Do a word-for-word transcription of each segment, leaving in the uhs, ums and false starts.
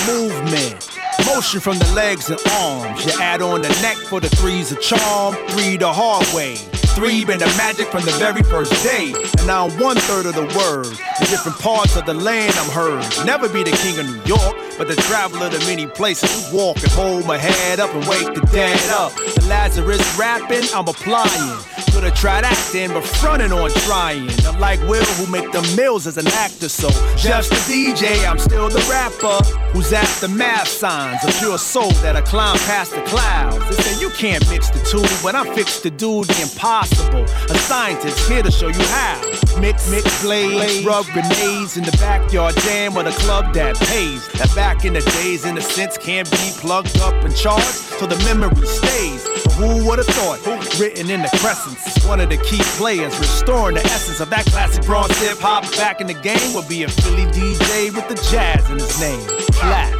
movement. Motion from the legs and arms. You add on the neck for the three's a charm. Three the hard way. Three been the magic from the very first day. And now I'm one third of the word. In different parts of the land I'm heard. Never be the king of New York, but the traveler to many places. Walk and hold my head up and wake the dead up. The Lazarus rapping, I'm applying. Could've tried acting, but frontin' on trying. I'm like Will, who make the mills as an actor. So just the D J, I'm still the rapper. Who's at the math signs, a pure soul that I climb past the clouds. They say you can't mix the two, but I'm fixed to do the impossible. A scientist here to show you how. Mix, mix, blades, rub grenades in the backyard jam of the club that pays. That back in the days, in a sense, can't be plugged up and charged, so the memory stays. But who would've thought? Written in the crescents, one of the key players, restoring the essence of that classic bronze hip hop back in the game would be a Philly D J with the jazz in his name. Black.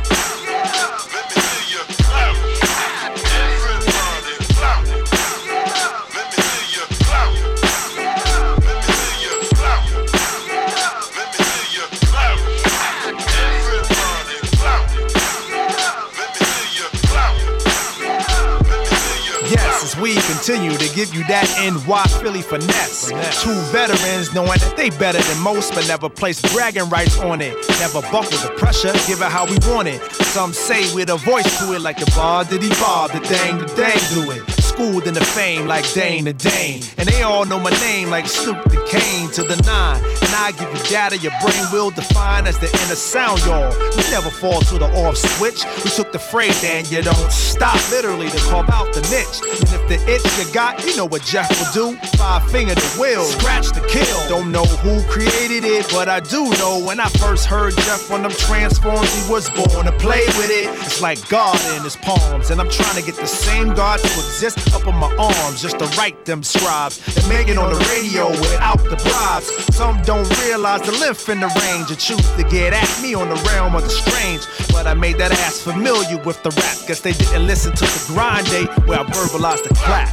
We continue to give you that N Y Philly finesse. Two veterans knowing that they better than most, but never place bragging rights on it. Never buckle the pressure, give it how we want it. Some say with a voice to it, like the bar did he bar, the dang the dang do it. Schooled in the fame like Dane the Dane, and they all know my name like Snoop the Kane to the nine. And I give you data your brain will define as the inner sound, y'all. You never fall to the off switch. We took the phrase and you don't stop, literally to carve out the niche. And if the itch you got, you know what Jeff will do. Five finger the will, scratch the kill. Don't know who created it, but I do know when I first heard Jeff on them transforms, he was born to play with it. It's like God in his palms, and I'm trying to get the same God to exist up on my arms, just to write them scribes and make it on the radio without the bribes. Some don't realize the lymph in the range and choose to get at me on the realm of the strange. But I made that ass familiar with the rap, guess they didn't listen to the grind day where I verbalized the clap.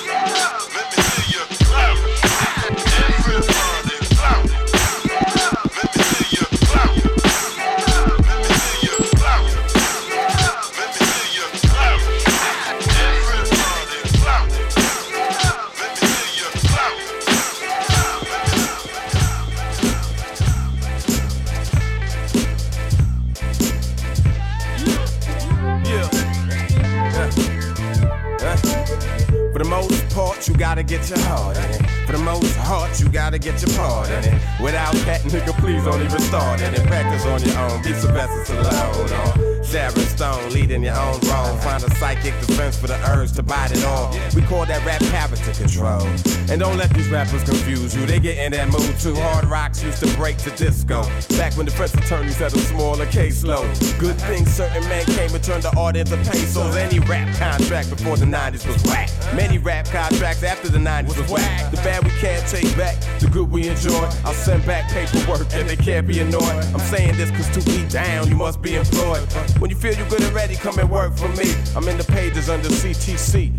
For the most part, you gotta get your heart in it. For the most heart, you gotta get your part in it. Without that, nigga, please don't even start in it. Practice on your own, be Sylvester Stallone. Uh, Sharon Stone, leading your own wrong. Find a psychic defense for the urge to bite it all. We call that rap character control. And don't let these rappers confuse you. They get in that mood too. Hard rocks used to break to disco. Back when the French attorneys had a smaller caseload. Good thing certain men came and turned the art into pesos. Any rap contract before the nineties was whack. Many rap contracts after the nineties was whack. The bad we can't take back, the good we enjoy. I'll send back paperwork and they can't be annoyed. I'm saying this cause to be down, you must be employed. When you feel you're good and ready, come and work for me. I'm in the pages under C T C.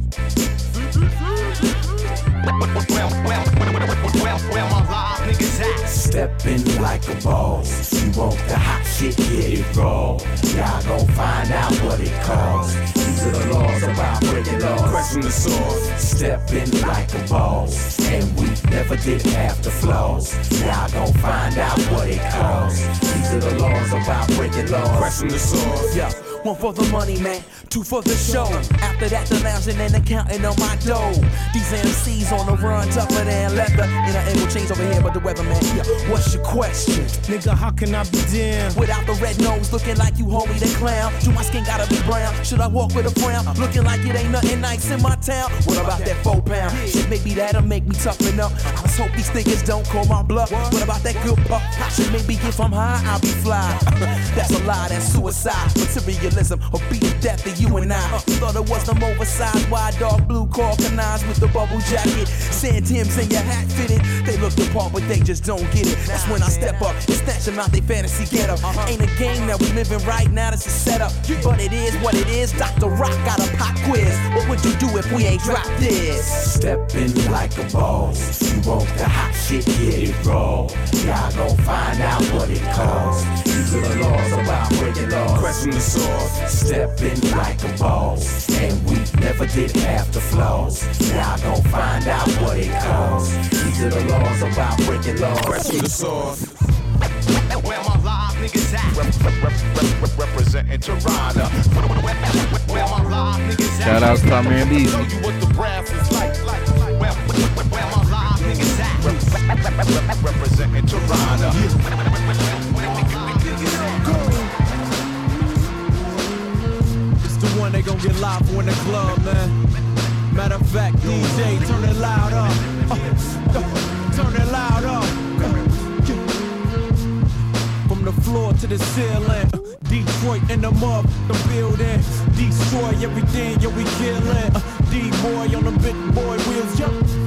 Stepping like a boss. You want the hot shit, get it raw. Y'all gon' find out what it costs. These are the laws about breaking laws. Question the source. Stepping like a boss. And we never did have the flaws. Y'all gon' find out what it costs. These are the laws about breaking laws. Question the source. Yeah. One for the money, man, two for the show. After that, the lounging and the counting on my dough. These M Cs on the run, tougher than leather. And I ain't no change over here, but the weatherman. Yeah, what's your question? Nigga, how can I be down? Without the red nose, looking like you homie the clown. Do my skin gotta be brown? Should I walk with a frown? Looking like it ain't nothing nice in my town. What about that four pound? Shit, maybe that'll make me toughen up. I just hope these niggas don't call my bluff. What about that good puff? Shit, maybe if I'm high, I'll be fly. That's a lie, that's suicide. Materialism or be the death of you and I. Thought it was some oversized wide dog blue called canine. guys with the bubble jacket, sand Timbs and your hat fitted. They look the part, but they just don't get it. That's when I step up and snatch them out they fantasy get up. Ain't a game that we living right now, that's a setup. But it is what it is. Doctor Rock got a pop quiz. What would you do if we ain't dropped this? Stepping like a boss. You want the hot shit, get it raw. Y'all gon' find out what it costs. These are the laws about breaking laws. Question the source. Stepping like a boss. And we never did half the flaws. Y'all gon' find out what it costs. These are the laws about breaking laws. Question the source. Where my live niggas at? Rep, rep, rep, rep, representing Toronto. Where my live niggas at? Shout out to Tommy and Beezy. Show you what the brass is like. like, like. Where, where, where my live niggas at? Rep, rep, rep, rep, representing Toronto. It's the one they gon' get live for in the club, man. Matter of fact, D J, turn it loud up. Uh, turn it loud up. From the floor to the ceiling. Detroit in the mud, the building. Destroy everything, yo, we killin'. Uh, D-boy on the big boy wheels, yo.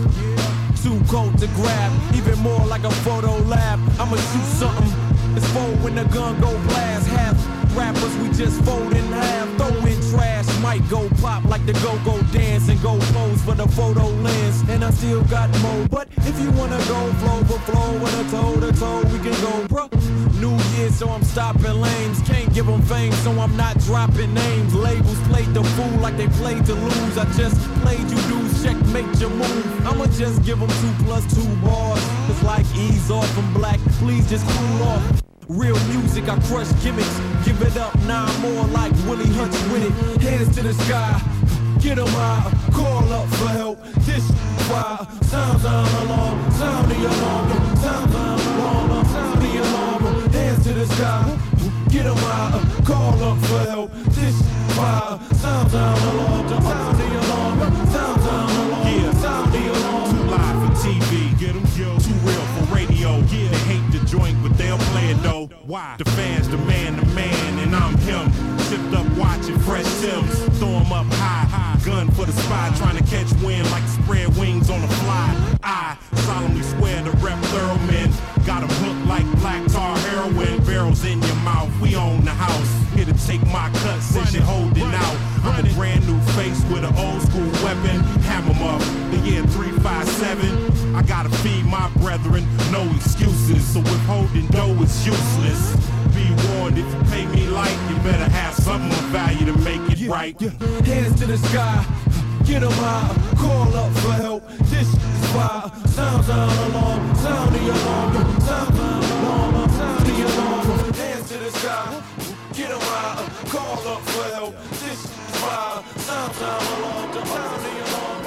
Too cold to grab, even more like a photo lab. I'ma shoot something. It's fold when the gun go blast. Half rappers, we just fold in half. Throw in trash, might go pop like the go-go dance and go pose for the photo lens. And I still got more, but if you wanna go flow for flow with a toe to toe, we can go, bruh. New Year, so I'm stopping lanes. Can't give them fame, so I'm not dropping names. Labels played the fool like they played to lose. I just played you dudes, checkmate your move. I'ma just give them two plus two bars. It's like ease off from black, please just cool off. Real music, I crush gimmicks. Give it up, nine more like Willie Hutch with it. Hands to the sky, get 'em high. Call up for help, this why. Sounds on alarm, sound the alarm. Sounds on alarm, sound the alarm. Hands to the sky, get 'em high. Call up for help, this why. Sounds on alarm, sound the alarm. Sounds on alarm, yeah, sound the alarm. Too live for T V, get 'em yo. Too real for radio, yeah. They hate the joint, but they'll play it though. Why? The fans demand the man, and I'm him. Tipped up watching fresh Timbs, throw 'em up high, high. Gun for the spy, trying to catch wind like spread wings on a fly. I solemnly swear to rep Thurman. Got 'em hooked like black tar heroin. Barrels in your mouth, we own the house. Here to take my cut since you're holding out. I'm a brand new face with an old school weapon. Hammer 'em up, the year three five seven. I gotta feed my brethren, no excuses. So withholding dough is useless. Be warned, if you pay me light, you better have something of value to make it Yeah, right. yeah. Hands to the sky, get 'em high. Call up for help, this is why. Sounds on alarm, sound the alarm. Sounds on alarm, sound the alarm. Hands to the sky, get 'em high. Call up for help, this is why. Sounds on alarm, sound the alarm.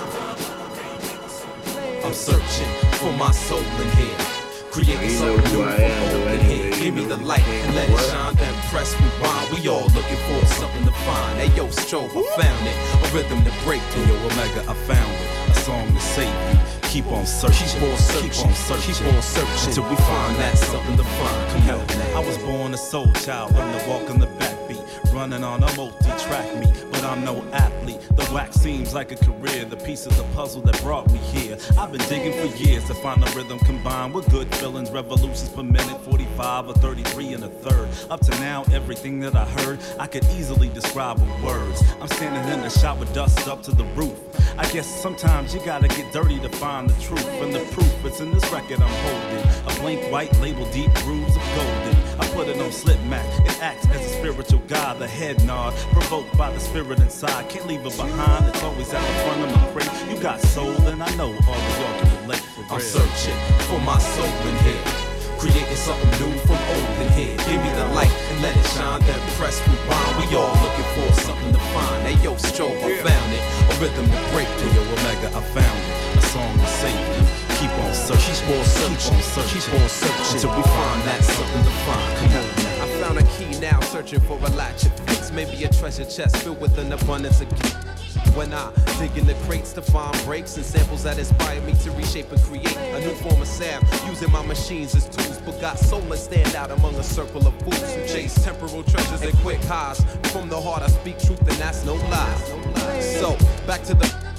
I'm searching for my soul in here. Creating You know something who new I from am, old though, in anyway. here. Give me You the know light and let what? it shine. Then press rewind. We all looking for something to find. Hey yo, Strobe, I found it. A rhythm to break through. Yo, Omega, I found it. A song to save me. Keep on searching. Keep on searching. Keep on searching. Keep on searching until we find that something to find. Come on now. I was born a soul child, learned to walk on the backbeat, running on a multi-track meet, but I'm no athlete. The wax seems like a career, the piece of the puzzle that brought me here. I've been digging for years to find a rhythm combined with good feelings, revolutions per minute, forty-five or thirty-three and a third. Up to now, everything that I heard, I could easily describe with words. I'm standing in the shop with dust up to the roof. I guess sometimes you gotta get dirty to find the truth, and the proof it's in this record I'm holding. A blank white label, deep grooves of golden. I put it on slip mat, it acts as a spiritual guide. The head nod, provoked by the spirit inside. Can't leave it behind, it's always at the front of my crate. You got soul, and I know all of y'all can relate for real. I'm searching for my soul in here. Creating something new from old in here. Give me the light and let it shine. Then press rewind. We all looking for something to find. Hey yo, Strobe, I found it. A rhythm to break through. Yo, Omega, I found it. A song to save me. Keep on searching. Keep on searching. Keep on searching. Keep on searching until we find that something to find. Come on now. I found a key now, searching for a latch. It fits maybe a treasure chest filled with an abundance of keys. When I dig in the crates to find breaks and samples that inspire me to reshape and create a new form of sound, using my machines as tools, but got soul and stand out among a circle of fools who chase temporal treasures and quick highs. From the heart I speak truth and that's no lie. So back to the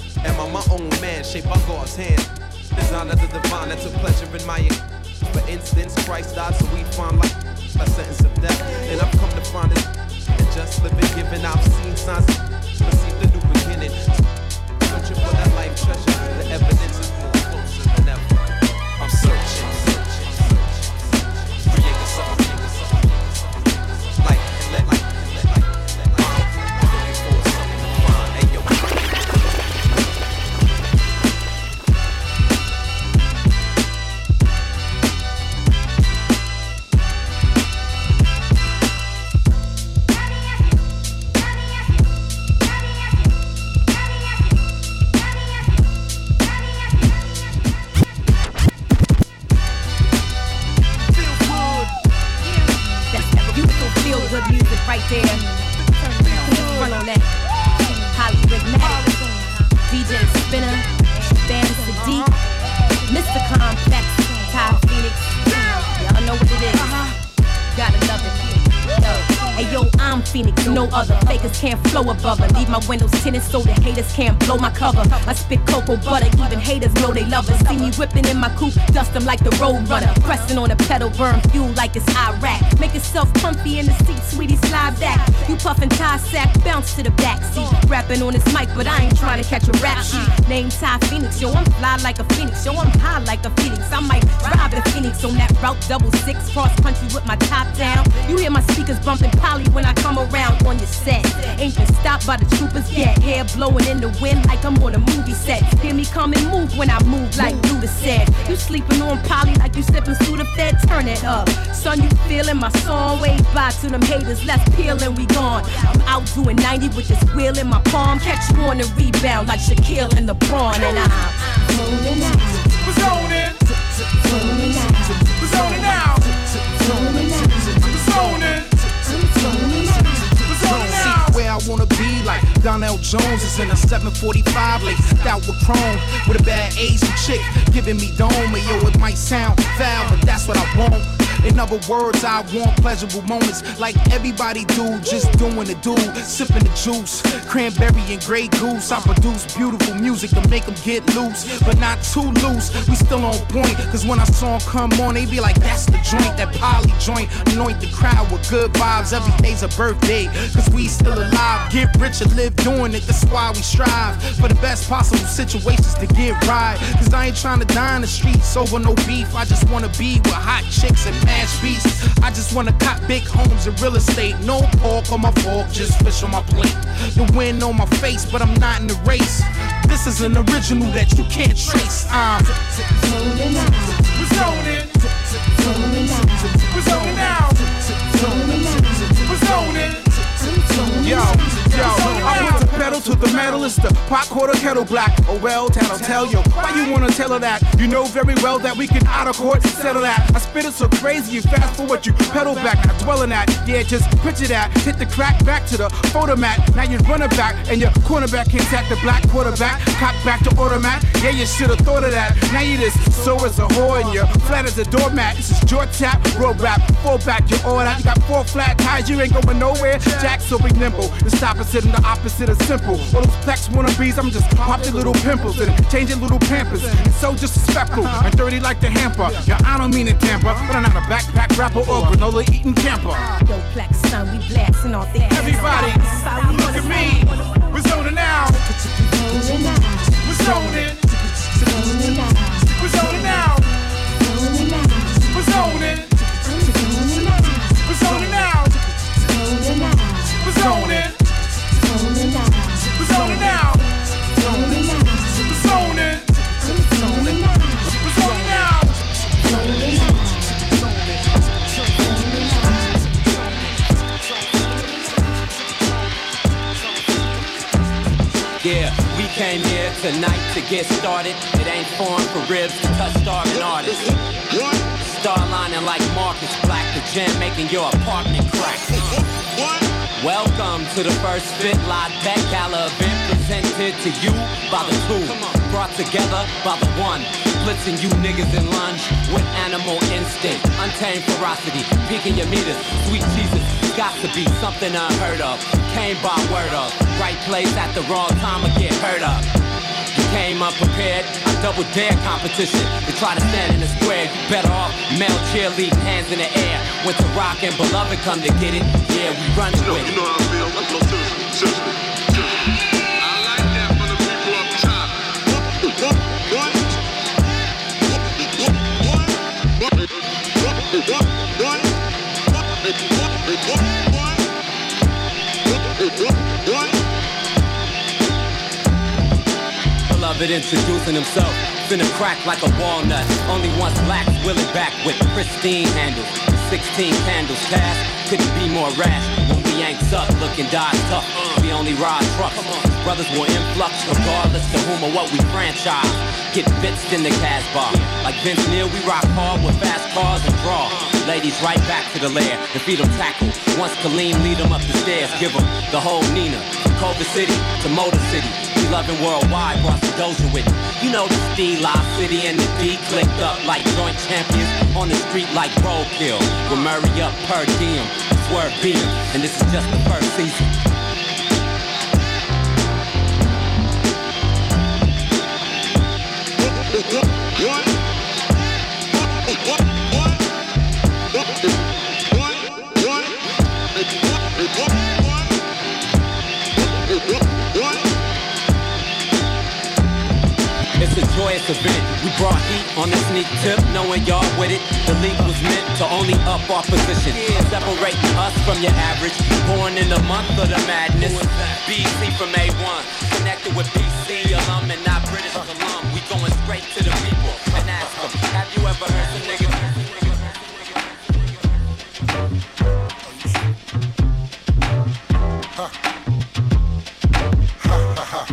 Am I my own man, shaped by God's hand? Design of the divine that took pleasure in my end. For instance, Christ died so we find life, a sentence of death. And I've come to find it, and just living, giving. I've seen signs, received a new beginning. Searching for that life treasure, the evidence is more closer than ever. I'm searching, searching, searching. Create a song, create a song. Like, let, like, let, like, let, like. Looking for something to find. Hey, yo. Right there, run on that. Hollywood Matic, D J Spinner, Bam Sadiq, Mister Complex, Ty Phoenix. Y'all know what it is. Gotta love it. Yo, hey yo, I'm Phoenix, no other. Fakers can't flow above her. Leave my windows tinted so the haters can't blow my cover. I spit cocoa butter, even haters know they love us. See me whipping in my coupe, dust them like the road runner. Pressing on the pedal, burn fuel like it's Iraq. Make yourself comfy in the seat, sweetie, slide back. You puffin' Ty sack, bounce to the back seat. Rapping on this mic, but I ain't trying to catch a rap sheet. Name Ty Phoenix, yo, I'm fly like a phoenix. Yo, I'm high like a phoenix. I might drive the Phoenix on that route double six, cross country with my top down. You hear my speakers bumping poly when I come around on your set. Ain't been stopped by the troopers yet. Hair blowing in the wind like I'm on a movie set. Hear me come and move when I move like Luda said. You sleeping on poly like you sipping Sudafed, turn it up. Son, you feeling my song? Wave bye to them haters, let's peel and we gone. I'm out doing ninety with this wheel in my palm. Catch you on the rebound like Shaquille and LeBron. And I'm zoning out. We're zoning. We're zoning out. We're zoning. See where I wanna be, like Donnell Jones is in a seven forty-five, laced out with chrome, with a bad Asian chick giving me dome. And yo, it might sound foul, but that's what I want. In other words, I want pleasurable moments like everybody do, just doing the do, sipping the juice, cranberry and Grey Goose. I produce beautiful music to make them get loose, but not too loose. We still on point, cause when our song come on, they be like, that's the joint, that poly joint. Anoint the crowd with good vibes, every day's a birthday, cause we still alive. Get rich or live doing it, that's why we strive for the best possible situations to get right. Cause I ain't trying to die in the streets over no beef. I just wanna be with hot chicks and mash beats. I just wanna cop big homes and real estate. No pork on my fork, just fish on my plate. The wind on my face, but I'm not in the race. This is an original that you can't trace. I'm zoning out. We're zoning. We're zoning out. We're zoning. Yo, yo, I put the pedal to the metal, it's the pot quarter kettle black. Oh well, tattle tell you, why you wanna tell her that? You know very well that we can out of court settle that. I spit it so crazy, you fast forward, you pedal back, not dwelling at. Yeah, just picture that, hit the crack back to the photo mat. Now you're running back, and your cornerback can't sack the black quarterback. Cock back to automat, yeah, you should've thought of that. Now you just sore as a whore, and you're flat as a doormat. This is your tap, road rap, fall back, you're all that. You got four flat tires, you ain't going nowhere. Jack so be nimble, the stop and sit in the opposite of simple. All those flex wannabes, I'm just popping little pimples and changing little pampers. It's so disrespectful and dirty like the hamper. Yeah, I don't mean to tamper, but I'm not a backpack rapper or granola eating camper. Yo, Black Sun, we blasting off the ass. Everybody, look at me. We're zoning out. We're zoning. We're zoning out. We're zoning. We're zoning out. We're zoning. We're zoning out. We're zoning. We're zoning out. Yeah, we came here tonight to get started. It ain't foreign for ribs to touch starving artists. Star lining like Marcus Black, the jam making your apartment crack. Welcome to the first Fit Live Pet Gala event presented to you by the two, brought together by the one, blitzing you niggas in lunge with animal instinct, untamed ferocity, peaking your meters, sweet Jesus, got to be something unheard of, came by word of, right place at the wrong time or get hurt up. unprepared. I double dare competition. They try to stand in the square. You better off male cheerleading, hands in the air. Went to rock and beloved come to get it. Yeah, we run you know, with it. You know how I feel. No, seriously, seriously. I like that from the people up top. What? What? Beloved introducing himself, finna crack like a walnut. Only once black, willing back with pristine handles. Sixteen candles cast, couldn't be more rash. When we yanks up, looking die tough. We only ride trucks. Brothers were influx, regardless to whom or what we franchise. Get bitched in the Casbah. Like Vince Neil, we rock hard with fast cars and draw. Ladies right back to the lair and feed them tackle. Once Kaleem lead them up the stairs, give them the whole Nina. From Culver City to Motor City. We loving worldwide, brought the doja with it. You know the Steel Live City and the D clicked up like joint champions on the street like roadkill. With Murray up per diem, Swerve beat him, and this is just the first season. It's a joyous event. We brought heat on the sneak tip, knowing y'all with it. The league was meant to only up our position, separating us from your average. Born in the month of the madness. B C from A one, connected with B C alum and not British alum. We going straight to the people and ask them, have you ever heard some niggas? Huh. Ha ha ha.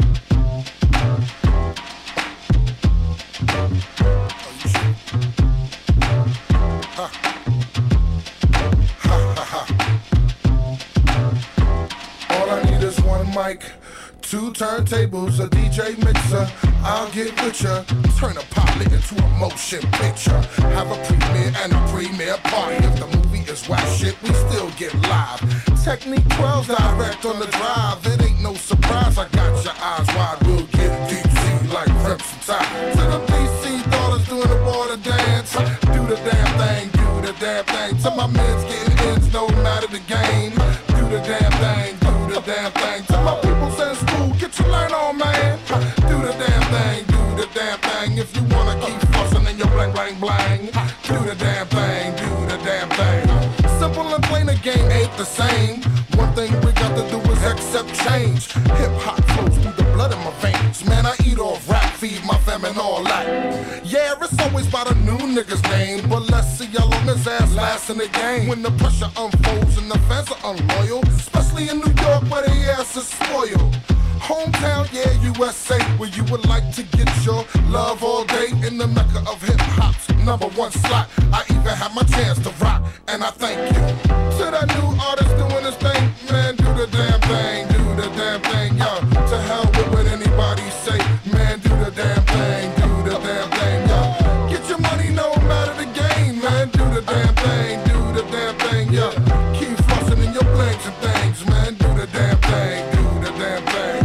Mic, two turntables, a D J mixer. I'll get with ya. Turn a pilot into a motion picture. Have a premiere and a premiere party. If the movie is whack shit, we still get live. Technique twelve's direct on the drive. It ain't no surprise. I got your eyes wide. We'll get deep sea like Crimson Tide. To the D C daughters doing the water dance. Do the damn thing, do the damn thing. To my men's getting ends, no matter the game. Do the damn thing, do the damn thing. To my people's in school, get your learn on, man. Do the damn thing, do the damn thing. If you wanna keep fussing in your blang, blang, blang. Do the damn thing, do the damn thing. Simple and plain, the game ain't the same. One thing we got to do is accept change. Hip hop flows through the blood in my veins. Man, I eat off rap, feed my fam and all that. Yeah, it's always by the new nigga's name. But let's see y'all on his ass last in the game. When the pressure unfolds and the fans are unloyal. Especially in New York where the ass is spoiled. Hometown, yeah, U S A, where you would like to get your love all day. In the mecca of hip hop's number one slot. I even had my chance to rock, and I thank you. To that new artist doing his thing, man, do the damn thing, do the damn thing, yo. To hell with what anybody say, man, do the damn thing, do the damn thing, yo. Get your money no matter the game, man, do the damn thing, do the damn thing, yo. Keep flossing in your blanks and things, man, do the damn thing, do the damn thing.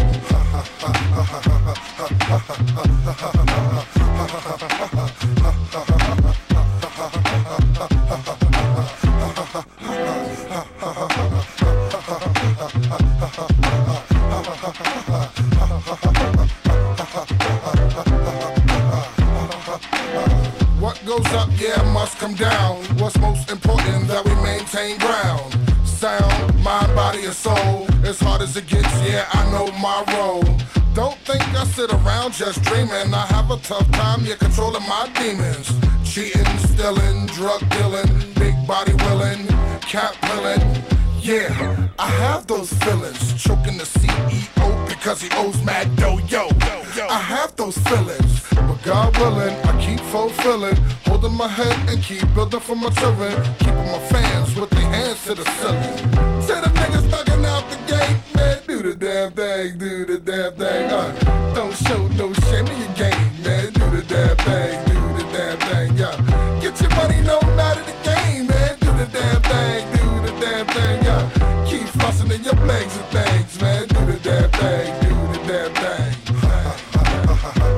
What goes up, yeah, must come down. What's most important, that we maintain ground. Sound, mind, body, and soul. As hard as it gets, yeah, I know my role. Don't think I sit around just dreaming. I have a tough time, yeah, controlling my demons. Cheating, stealing, drug dealing, big body willing, cat willing. Yeah, I have those feelings. Choking the C E O because he owes mad dough, yo. I have those feelings, but God willing, I keep fulfilling. Holding my head and keep building for my children. Keeping my fans with their hands to the ceiling. To the niggas thugging out the gate, man, do the damn thing, do the damn thing. Uh, don't show no shame in your game, man. Do the damn thing, do the damn thing, yeah. Get your money no matter the game, man. Do the damn thing, do the damn thing, yeah. Keep flossing in your blanks and things, man. Do the damn thing, do the damn thing.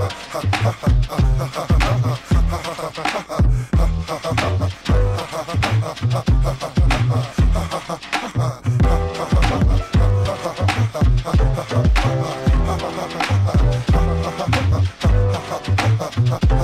uh,